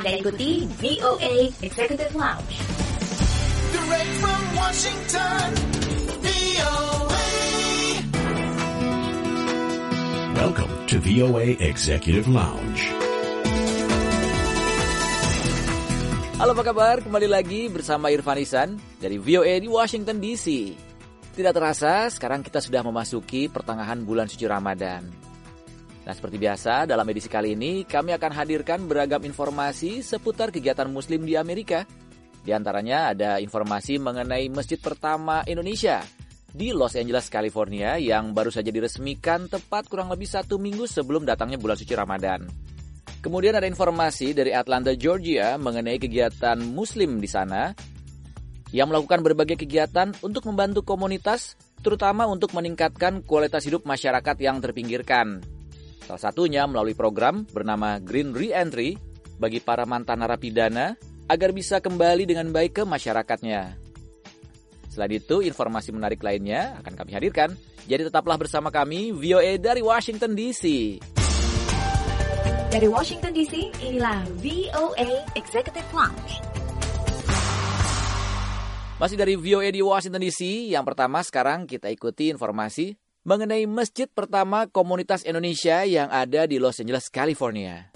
Anda ikuti VOA Executive Lounge. Direct from Washington, VOA. Welcome to VOA Executive Lounge. Halo, apa kabar? Kembali lagi bersama Irfan Ihsan dari VOA di Washington DC. Tidak terasa, sekarang kita sudah memasuki pertengahan bulan suci Ramadan. Nah, seperti biasa, dalam edisi kali ini kami akan hadirkan beragam informasi seputar kegiatan Muslim di Amerika. Di antaranya ada informasi mengenai masjid pertama Indonesia di Los Angeles, California yang baru saja diresmikan tepat kurang lebih 1 minggu sebelum datangnya bulan suci Ramadan. Kemudian ada informasi dari Atlanta, Georgia mengenai kegiatan Muslim di sana yang melakukan berbagai kegiatan untuk membantu komunitas, terutama untuk meningkatkan kualitas hidup masyarakat yang terpinggirkan. Salah satunya melalui program bernama Green Re-Entry bagi para mantan narapidana agar bisa kembali dengan baik ke masyarakatnya. Selain itu, informasi menarik lainnya akan kami hadirkan. Jadi tetaplah bersama kami, VOA dari Washington DC. Dari Washington DC, inilah VOA Executive Lounge. Masih dari VOA di Washington DC, yang pertama sekarang kita ikuti informasi mengenai masjid pertama komunitas Indonesia yang ada di Los Angeles, California.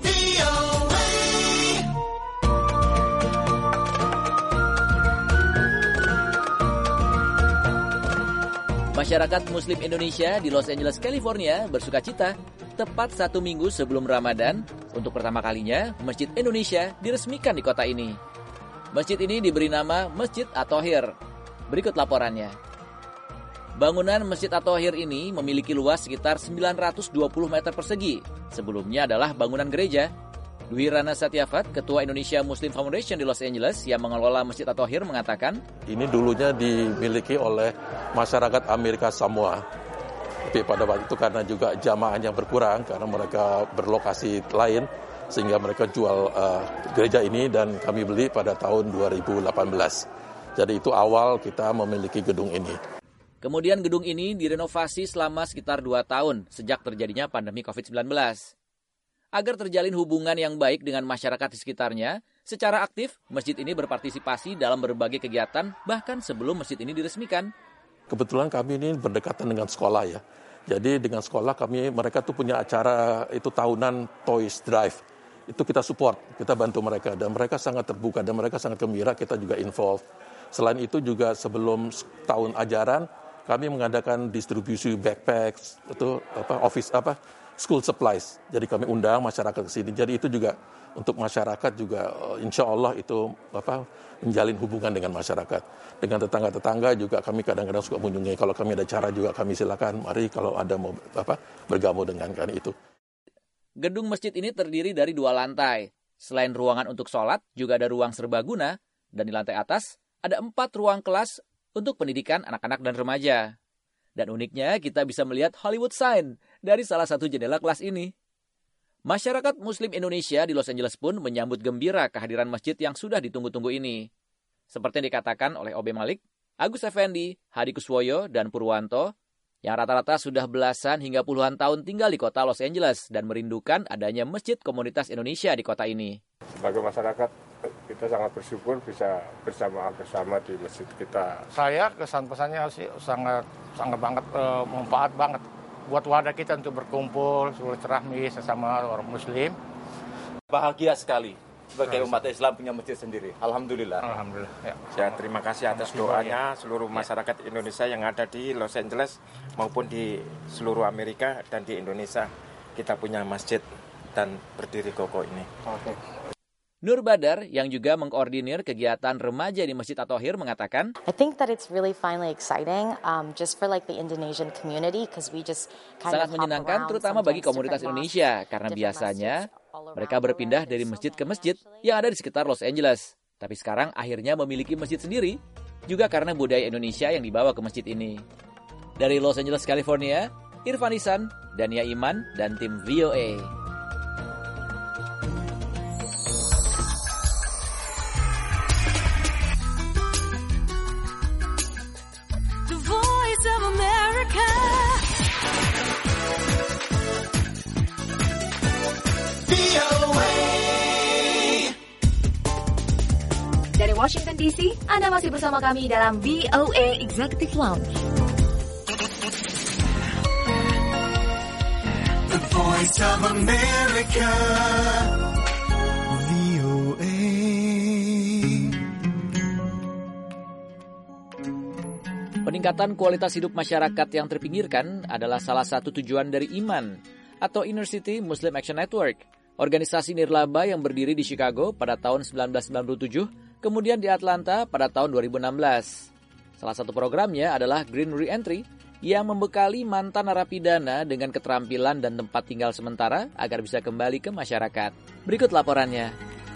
Masyarakat Muslim Indonesia di Los Angeles, California bersukacita tepat 1 minggu sebelum Ramadan. Untuk pertama kalinya, Masjid Indonesia diresmikan di kota ini. Masjid ini diberi nama Masjid At-Thohir. Berikut laporannya. Bangunan Masjid At-Thohir ini memiliki luas sekitar 920 meter persegi. Sebelumnya adalah bangunan gereja. Dwi Rana Satyafat, Ketua Indonesia Muslim Foundation di Los Angeles yang mengelola Masjid At-Thohir mengatakan, ini dulunya dimiliki oleh masyarakat Amerika Samoa. Tapi pada waktu itu karena juga jamaahnya berkurang, karena mereka berlokasi lain, sehingga mereka jual gereja ini dan kami beli pada tahun 2018. Jadi itu awal kita memiliki gedung ini. Kemudian gedung ini direnovasi selama sekitar 2 tahun sejak terjadinya pandemi COVID-19. Agar terjalin hubungan yang baik dengan masyarakat di sekitarnya, secara aktif masjid ini berpartisipasi dalam berbagai kegiatan bahkan sebelum masjid ini diresmikan. Kebetulan kami ini berdekatan dengan sekolah ya. Jadi dengan sekolah mereka tuh punya acara itu tahunan Toys Drive. Itu kita support, kita bantu mereka dan mereka sangat terbuka dan mereka sangat gembira, kita juga involve. Selain itu juga sebelum tahun ajaran kami mengadakan distribusi backpacks, school supplies. Jadi kami undang masyarakat ke sini. Jadi itu juga untuk masyarakat juga insya Allah itu menjalin hubungan dengan masyarakat. Dengan tetangga-tetangga juga kami kadang-kadang suka mengunjungi. Kalau kami ada acara juga kami silakan, mari kalau ada mau bergabung dengan kami itu. Gedung masjid ini terdiri dari 2 lantai. Selain ruangan untuk sholat, juga ada ruang serbaguna. Dan di lantai atas ada 4 ruang kelas untuk pendidikan anak-anak dan remaja. Dan uniknya kita bisa melihat Hollywood sign dari salah satu jendela kelas ini. Masyarakat Muslim Indonesia di Los Angeles pun menyambut gembira kehadiran masjid yang sudah ditunggu-tunggu ini. Seperti yang dikatakan oleh Obe Malik, Agus Effendi, Hadi Kuswoyo, dan Purwanto, yang rata-rata sudah belasan hingga puluhan tahun tinggal di kota Los Angeles dan merindukan adanya masjid komunitas Indonesia di kota ini. Sebagai masyarakat, kita sangat bersyukur bisa bersama di masjid kita. Saya kesan pesannya sih sangat banget manfaat banget buat wadah kita untuk berkumpul, silaturahmi sesama orang Muslim. Bahagia sekali sebagai umat Islam punya masjid sendiri. Alhamdulillah. Alhamdulillah. Ya, terima kasih atas doanya seluruh masyarakat Indonesia yang ada di Los Angeles maupun di seluruh Amerika dan di Indonesia. Kita punya masjid dan berdiri kokoh ini. Okay. Nur Badar yang juga mengkoordinir kegiatan remaja di Masjid At-Thohir mengatakan, I think that it's really finally exciting just for like the Indonesian community because we just sangat menyenangkan terutama bagi komunitas Indonesia karena biasanya mereka berpindah dari masjid ke masjid yang ada di sekitar Los Angeles. Tapi sekarang akhirnya memiliki masjid sendiri juga karena budaya Indonesia yang dibawa ke masjid ini. Dari Los Angeles, California, Irfan Ihsan, Dania Iman, dan tim VOA. Washington DC. Anda masih bersama kami dalam VOA Executive Lounge. The Voice of America, VOA. Peningkatan kualitas hidup masyarakat yang terpinggirkan adalah salah satu tujuan dari IMAN atau Inner City Muslim Action Network, organisasi nirlaba yang berdiri di Chicago pada tahun 1997, kemudian di Atlanta pada tahun 2016. Salah satu programnya adalah Green Re-Entry yang membekali mantan narapidana dengan keterampilan dan tempat tinggal sementara agar bisa kembali ke masyarakat. Berikut laporannya.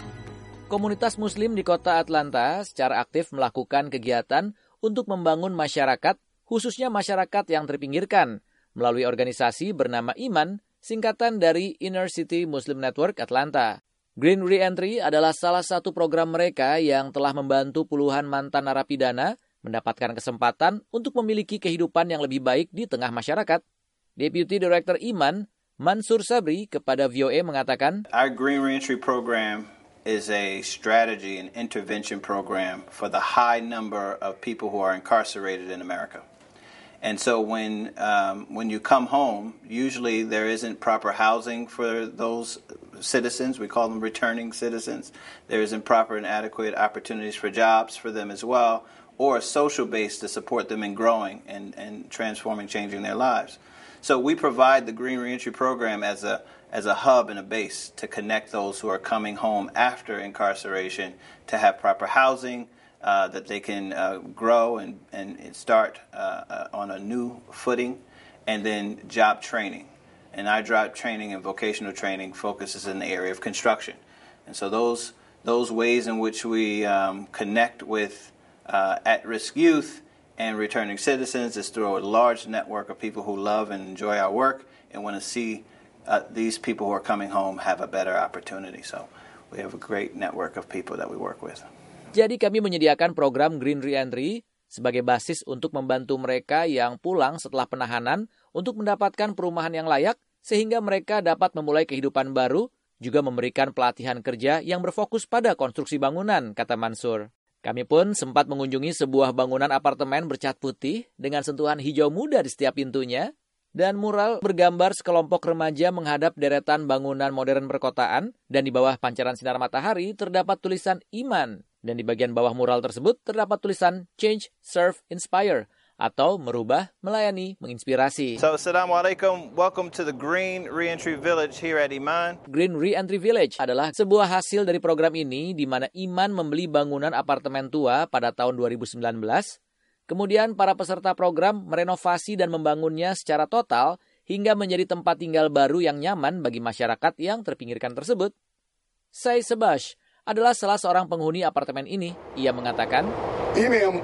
Komunitas Muslim di kota Atlanta secara aktif melakukan kegiatan untuk membangun masyarakat, khususnya masyarakat yang terpinggirkan, melalui organisasi bernama IMAN, singkatan dari Inner City Muslim Network Atlanta. Green Re-Entry adalah salah satu program mereka yang telah membantu puluhan mantan narapidana mendapatkan kesempatan untuk memiliki kehidupan yang lebih baik di tengah masyarakat. Deputy Director IMAN, Mansur Sabri, kepada VOA mengatakan, Our Green Re-Entry program is a strategy and intervention program for the high number of people who are incarcerated in America. And so when you come home, usually there isn't proper housing for those citizens. We call them returning citizens. There isn't proper and adequate opportunities for jobs for them as well, or a social base to support them in growing and transforming, changing their lives. So we provide the Green Re-Entry program as a hub and a base to connect those who are coming home after incarceration to have proper housing, that they can grow and start on a new footing, and then job training. And our job training and vocational training focuses in the area of construction. And so those ways in which we connect with at-risk youth and returning citizens is through a large network of people who love and enjoy our work and want to see these people who are coming home have a better opportunity. So we have a great network of people that we work with. Jadi kami menyediakan program Green Re-Entry sebagai basis untuk membantu mereka yang pulang setelah penahanan untuk mendapatkan perumahan yang layak sehingga mereka dapat memulai kehidupan baru, juga memberikan pelatihan kerja yang berfokus pada konstruksi bangunan, kata Mansur. Kami pun sempat mengunjungi sebuah bangunan apartemen bercat putih dengan sentuhan hijau muda di setiap pintunya dan mural bergambar sekelompok remaja menghadap deretan bangunan modern perkotaan, dan di bawah pancaran sinar matahari terdapat tulisan IMAN, dan di bagian bawah mural tersebut terdapat tulisan Change, Serve, Inspire, atau merubah, melayani, menginspirasi. So, Assalamualaikum. Welcome to the Green Re-Entry Village here at Iman. Green Re-Entry Village adalah sebuah hasil dari program ini di mana Iman membeli bangunan apartemen tua pada tahun 2019. Kemudian para peserta program merenovasi dan membangunnya secara total hingga menjadi tempat tinggal baru yang nyaman bagi masyarakat yang terpinggirkan tersebut. Sai Sebash adalah salah seorang penghuni apartemen ini. Ia mengatakan, IMAN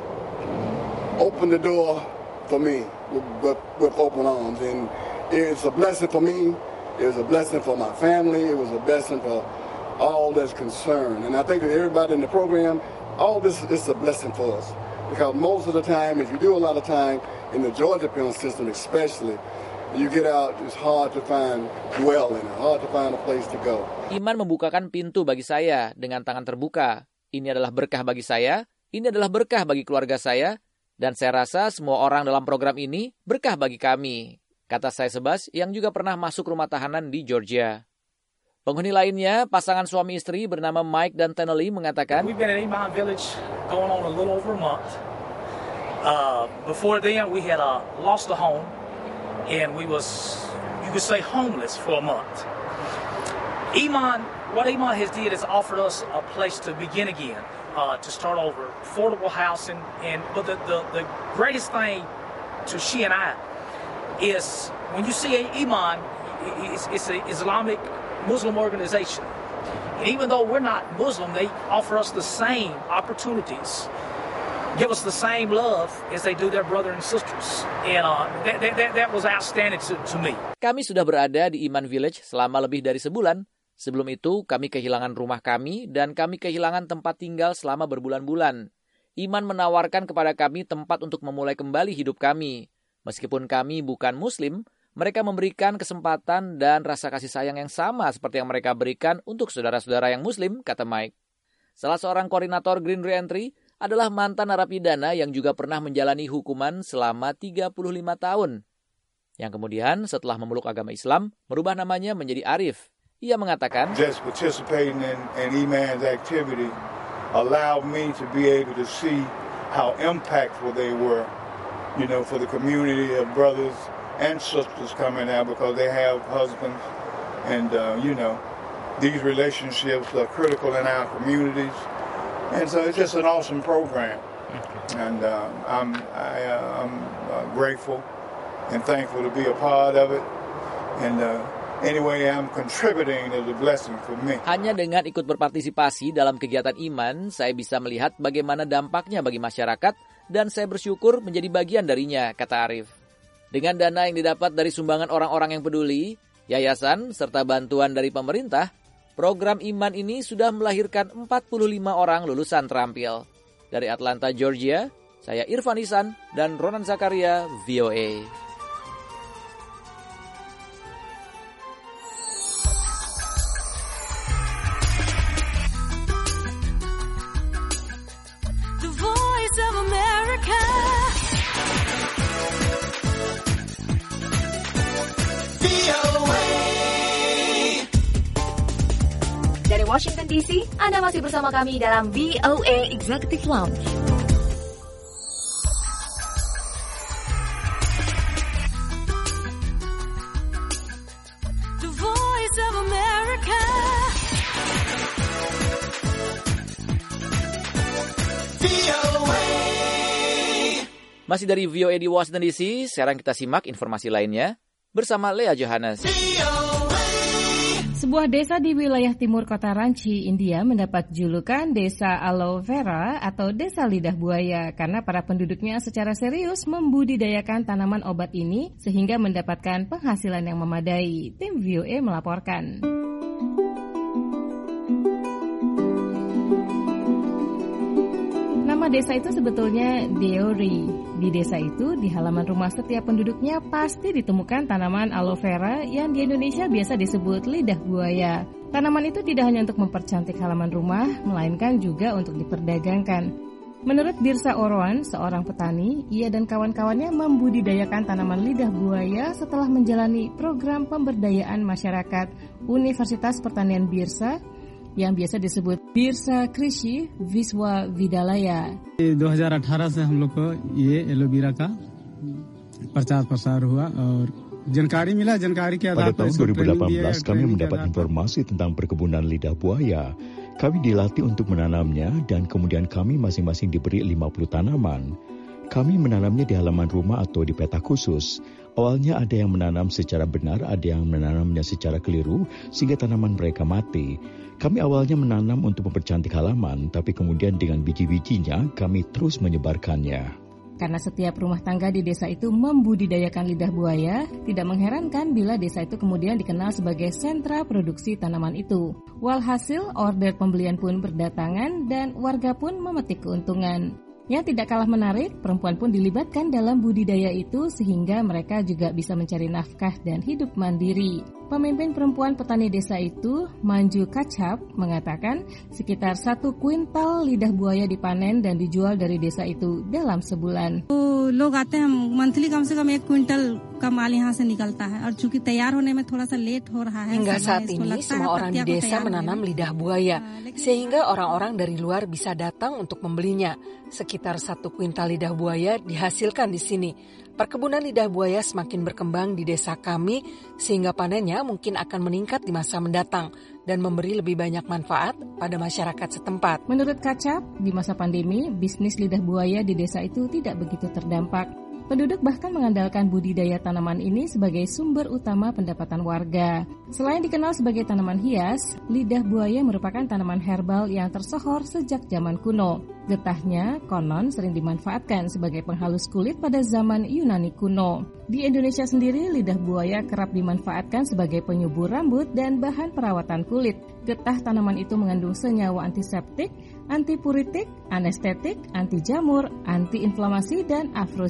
opened the door for me with open arms, and it's a blessing for me. It was a blessing for my family. It was a blessing for all that's concerned, and I think that everybody in the program, all this is a blessing for us, because most of the time, if you do a lot of time in the Georgia penal system, especially, you get out, it's hard to find dwelling, hard to find a place to go. Iman membukakan pintu bagi saya dengan tangan terbuka. Ini adalah berkah bagi saya. Ini adalah berkah bagi keluarga saya. Dan saya rasa semua orang dalam program ini berkah bagi kami, kata saya Sebas yang juga pernah masuk rumah tahanan di Georgia. Penghuni lainnya, pasangan suami istri bernama Mike dan Tenelly mengatakan, We've been in Iman Village going on a little over a month. Before then, we had lost a home, and we was, you could say, homeless for a month. What Iman has did is offered us a place to begin again. To start over, affordable housing, but the greatest thing to she and I is when you see Iman, it's an Islamic Muslim organization. And even though we're not Muslim, they offer us the same opportunities, give us the same love as they do their brother and sisters. And that was outstanding to me. Kami sudah berada di Iman Village selama lebih dari sebulan. Sebelum itu, kami kehilangan rumah kami dan kami kehilangan tempat tinggal selama berbulan-bulan. Iman menawarkan kepada kami tempat untuk memulai kembali hidup kami. Meskipun kami bukan Muslim, mereka memberikan kesempatan dan rasa kasih sayang yang sama seperti yang mereka berikan untuk saudara-saudara yang Muslim, kata Mike. Salah seorang koordinator Green Re-Entry adalah mantan narapidana yang juga pernah menjalani hukuman selama 35 tahun. Yang kemudian setelah memeluk agama Islam, merubah namanya menjadi Arif. Ia mengatakan, just participating in Iman's activity allowed me to be able to see how impactful they were, for the community of brothers and sisters coming out because they have husbands. And, these relationships are critical in our communities. And so it's just an awesome program. And I'm grateful and thankful to be a part of it. And anyway, I'm contributing is a blessing for me. Hanya dengan ikut berpartisipasi dalam kegiatan iman, saya bisa melihat bagaimana dampaknya bagi masyarakat dan saya bersyukur menjadi bagian darinya, kata Arif. Dengan dana yang didapat dari sumbangan orang-orang yang peduli, yayasan, serta bantuan dari pemerintah, program iman ini sudah melahirkan 45 orang lulusan terampil. Dari Atlanta, Georgia, saya Irfan Ihsan dan Ronan Zakaria, VOA. The Voice of America. Dari Washington DC, Anda masih bersama kami dalam VOA Executive Lounge. The Voice of America. Masih dari VOA di Washington DC, sekarang kita simak informasi lainnya bersama Lea Johannes. Sebuah desa di wilayah timur kota Ranchi, India mendapat julukan Desa Aloe Vera atau Desa Lidah Buaya karena para penduduknya secara serius membudidayakan tanaman obat ini sehingga mendapatkan penghasilan yang memadai. Tim VOA melaporkan. Nama desa itu sebetulnya Deori. Di desa itu, di halaman rumah setiap penduduknya pasti ditemukan tanaman aloe vera yang di Indonesia biasa disebut lidah buaya. Tanaman itu tidak hanya untuk mempercantik halaman rumah, melainkan juga untuk diperdagangkan. Menurut Birsa Orwan, seorang petani, ia dan kawan-kawannya membudidayakan tanaman lidah buaya setelah menjalani program pemberdayaan masyarakat Universitas Pertanian Birsa yang biasa disebut Birsa Krishi Viswa Vidalaya. 2018 से हम लोग को ये एलोवेरा का प्रचार हुआ और जानकारी मिला जानकारी के आधार पर pada tahun 2018 kami mendapat informasi tentang perkebunan lidah buaya. Kami dilatih untuk menanamnya dan kemudian kami masing-masing diberi 50 tanaman. Kami menanamnya di halaman rumah atau di petak khusus. Awalnya ada yang menanam secara benar, ada yang menanamnya secara keliru sehingga tanaman mereka mati. Kami awalnya menanam untuk mempercantik halaman, tapi kemudian dengan biji-bijinya kami terus menyebarkannya. Karena setiap rumah tangga di desa itu membudidayakan lidah buaya, tidak mengherankan bila desa itu kemudian dikenal sebagai sentra produksi tanaman itu. Walhasil, order pembelian pun berdatangan dan warga pun memetik keuntungan. Yang tidak kalah menarik, perempuan pun dilibatkan dalam budidaya itu sehingga mereka juga bisa mencari nafkah dan hidup mandiri. Pemimpin perempuan petani desa itu, Manju Kachap, mengatakan sekitar 1 kuintal lidah buaya dipanen dan dijual dari desa itu dalam sebulan. लोग आते हैं मंथली कम से कम 1 क्विंटल का माल यहाँ से निकलता है और चूंकि तैयार होने में थोड़ा सा लेट हो रहा है. Hingga saat ini semua orang di desa menanam lidah buaya sehingga orang-orang dari luar bisa datang untuk membelinya. Sekitar 1 kuintal lidah buaya dihasilkan di sini. Perkebunan lidah buaya semakin berkembang di desa kami sehingga panennya mungkin akan meningkat di masa mendatang dan memberi lebih banyak manfaat pada masyarakat setempat. Menurut Kacap, di masa pandemi, bisnis lidah buaya di desa itu tidak begitu terdampak. Penduduk bahkan mengandalkan budidaya tanaman ini sebagai sumber utama pendapatan warga. Selain dikenal sebagai tanaman hias, lidah buaya merupakan tanaman herbal yang tersohor sejak zaman kuno. Getahnya konon sering dimanfaatkan sebagai penghalus kulit pada zaman Yunani kuno. Di Indonesia sendiri, lidah buaya kerap dimanfaatkan sebagai penyubur rambut dan bahan perawatan kulit. Getah tanaman itu mengandung senyawa antiseptik, antipuritik, anestetik, anti jamur, antiinflamasi, dan afrosidiak.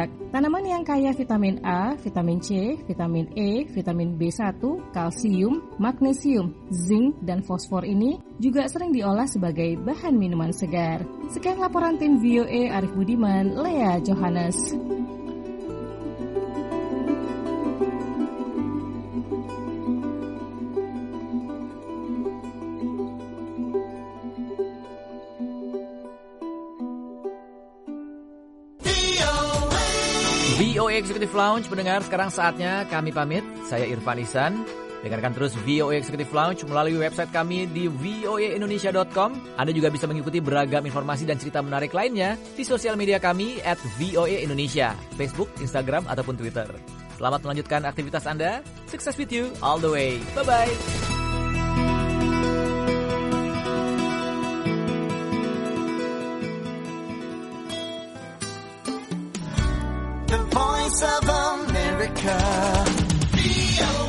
anak. Tanaman yang kaya vitamin A, vitamin C, vitamin E, vitamin B1, kalsium, magnesium, zinc, dan fosfor ini juga sering diolah sebagai bahan minuman segar. Sekian laporan tim VOA Arif Budiman, Lea Johannes. VOA Executive Lounge pendengar, sekarang saatnya kami pamit. Saya Irfan Ihsan. Dengarkan terus VOA Executive Lounge melalui website kami di voaindonesia.com. Anda juga bisa mengikuti beragam informasi dan cerita menarik lainnya di sosial media kami @voaindonesia, Facebook, Instagram, ataupun Twitter. Selamat melanjutkan aktivitas Anda. Success with you all the way. Bye-bye. The Voice of America. VOA.